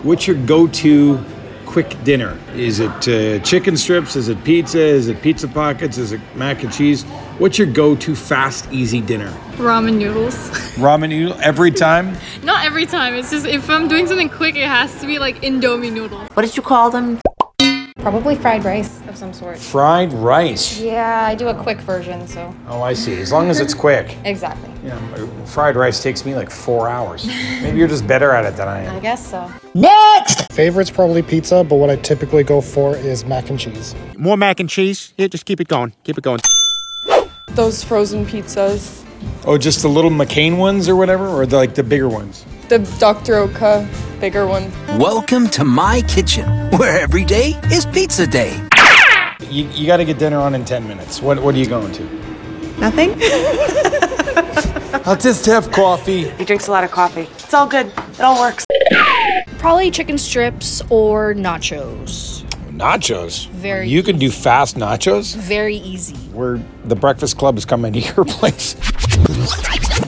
What's your go-to quick dinner? Is it chicken strips? Is it pizza? Is it pizza pockets? Is it mac and cheese? What's your go-to fast, easy dinner? Ramen noodles. Ramen noodle every time? Not every time. It's just if I'm doing something quick, it has to be like Indomie noodles. What did you call them? Probably fried rice of some sort. Fried rice. Yeah, I do a quick version, so. Oh, I see. As long as it's quick. Exactly. Yeah, fried rice takes me like 4 hours. Maybe you're just better at it than I am. I guess so. Next! Favorite's probably pizza, but what I typically go for is mac and cheese. More mac and cheese. Yeah, just keep it going. Keep it going. Those frozen pizzas. Oh, just the little McCain ones or whatever, or the bigger ones? The Dr. Oka bigger one. Welcome to my kitchen, where every day is pizza day. You got to get dinner on in 10 minutes. What are you going to? Nothing? I'll just have coffee. He drinks a lot of coffee. It's all good. It all works. Probably chicken strips or nachos. Nachos? Very You can do fast nachos? Very easy. The Breakfast Club is coming to your place.